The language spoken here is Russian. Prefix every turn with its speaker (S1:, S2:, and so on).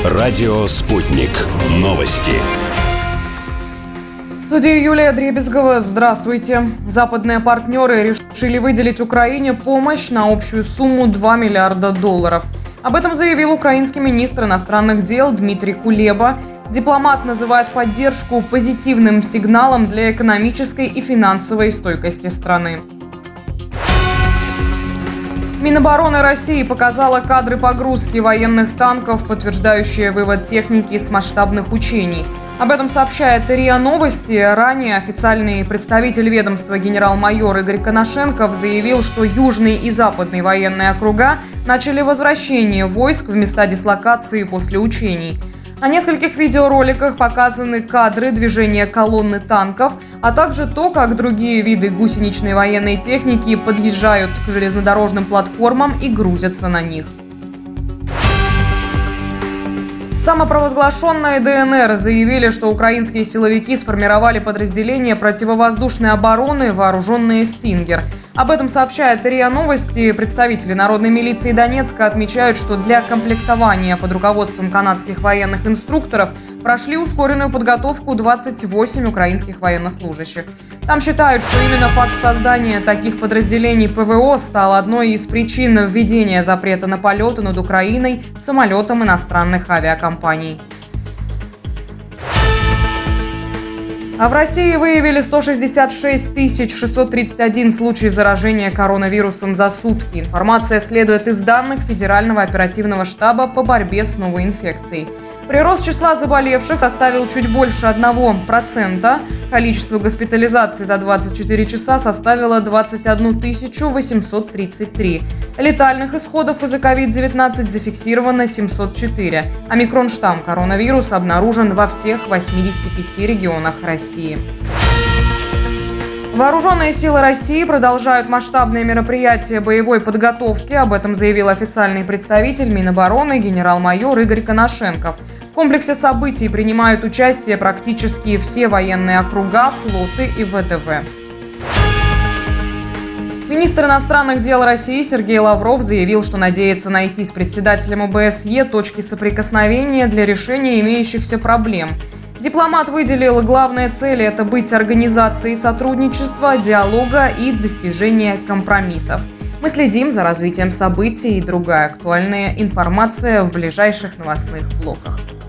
S1: Радио «Спутник». Новости.
S2: В студии Юлия Дребезгова. Здравствуйте. Западные партнеры решили выделить Украине помощь на общую сумму $2 миллиарда. Об этом заявил украинский министр иностранных дел Дмитрий Кулеба. Дипломат называет поддержку позитивным сигналом для экономической и финансовой стойкости страны. Минобороны России показала кадры погрузки военных танков, подтверждающие вывод техники с масштабных учений. Об этом сообщает РИА Новости. Ранее официальный представитель ведомства генерал-майор Игорь Коношенков заявил, что южные и западные военные округа начали возвращение войск в места дислокации после учений. На нескольких видеороликах показаны кадры движения колонны танков, а также то, как другие виды гусеничной военной техники подъезжают к железнодорожным платформам и грузятся на них. Самопровозглашенные ДНР заявили, что украинские силовики сформировали подразделение противовоздушной обороны, вооруженные «Стингер». Об этом сообщает РИА Новости. Представители народной милиции Донецка отмечают, что для комплектования под руководством канадских военных инструкторов прошли ускоренную подготовку 28 украинских военнослужащих. Там считают, что именно факт создания таких подразделений ПВО стал одной из причин введения запрета на полеты над Украиной самолетом иностранных авиакомпаний. А в России выявили 166 631 случай заражения коронавирусом за сутки. Информация следует из данных Федерального оперативного штаба по борьбе с новой инфекцией. Прирост числа заболевших составил чуть больше 1%. Количество госпитализаций за 24 часа составило 21 833. Летальных исходов из-за COVID-19 зафиксировано 704. Омикрон-штамм коронавируса обнаружен во всех 85 регионах России. Вооруженные силы России продолжают масштабные мероприятия боевой подготовки. Об этом заявил официальный представитель Минобороны генерал-майор Игорь Коношенков. В комплексе событий принимают участие практически все военные округа, флоты и ВДВ. Министр иностранных дел России Сергей Лавров заявил, что надеется найти с председателем ОБСЕ точки соприкосновения для решения имеющихся проблем. Дипломат выделил главные цели – это быть организацией сотрудничества, диалога и достижения компромиссов. Мы следим за развитием событий и другая актуальная информация в ближайших новостных блоках.